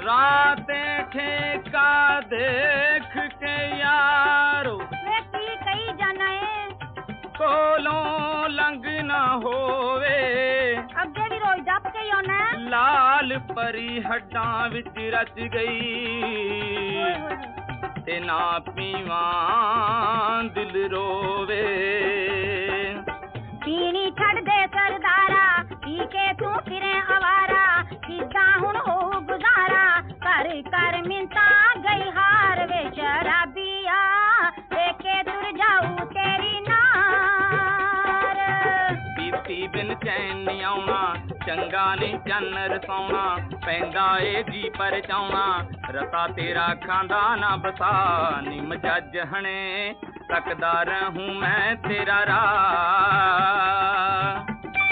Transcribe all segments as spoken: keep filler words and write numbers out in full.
राते ठेका देख के यारो वे की कही जाना है कोलों लंघ ना होवे अगे भी रोज डप के आना लाल परी हड्डां विच रच गई ते ना पीवां दिल रोवे पीनी छड़ दे सरदारा पी के तू फिरे आवारा किदा हुन हो गुजारा कर कर मिंता गई हार वे शराबिया लेके तुर जाऊं तेरी नार पीती बिन चैन नहीं आउणा चंगा नहीं चन्न रसौना पैंदा ए जी पर चाउणा रता तेरा खांदा ना बसा निम जज हणे तकदा रहूं मैं तेरा राह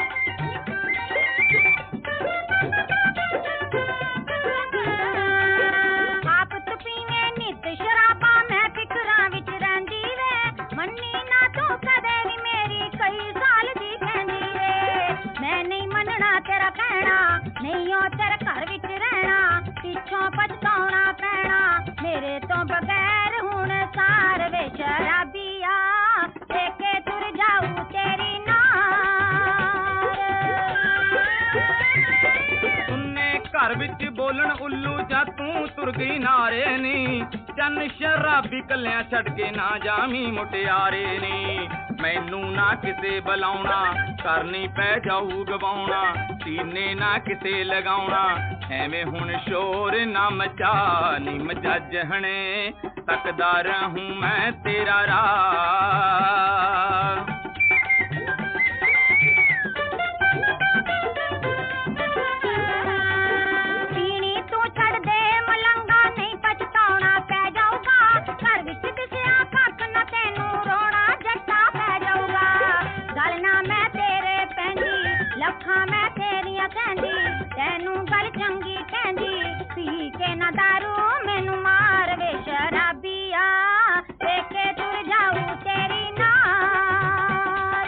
आप तो पीवे नित शराबा मैं फिकरां विच रहिंदी वे मन्नी ना तू कदे भी मेरी कई साल दी कहंदी वे मैं नहीं मनना तेरा कहना नहीं ओ तेरे घर विच रहना पिछों पछताउणा पैना मेरे तो बगैर हुण सार वे शराबिया लेके तुर जाऊं तेरी नार सुन्ने घर विच बोलन उल्लू जा तू तुर गई नारे नी चन्न शराबी कलियां छड़ के ना जामी मुटियारे नी मैनू ना किसे बुलाउणा करनी पै जाऊ गवाउणा सीने ना किसे लगाउणा एवें हुण शोर ना मचा नी मजज हणे तकदा रहूं मैं तेरा राह पीनी तू छड़ दे मलंगा नहीं पछताउणा पै जाऊगा घर विच दिसिया कख ना तैनू रोना जट्टा पै जाऊगा गल ना मैं तेरे पैंदी लखां मैं तेरियां कहंदी तैनू गल चंगी कहंदी पी के ना दारू मैनू मार वे शराबिया लेके तुर जाऊं तेरी नार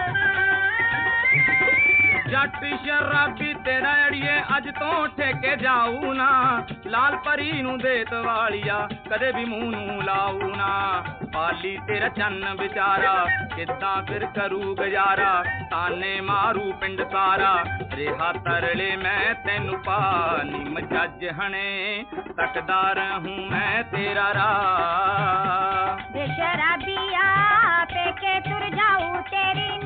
जट शराबी तेरा अड़िए अज तो ठेके जाऊ ना लाल परी नू देत वालिया कदे भी मूंह नू लाऊ ना पाली तेरा चन्न बेचारा किदां फिर करू गुजारा ताने मारू पिंड सारा रेहा तरले मैं तैनू पानी मजज हणे तकदा रहूं मैं तेरा राह वे शराबिया पेके तुर जाऊं तेरी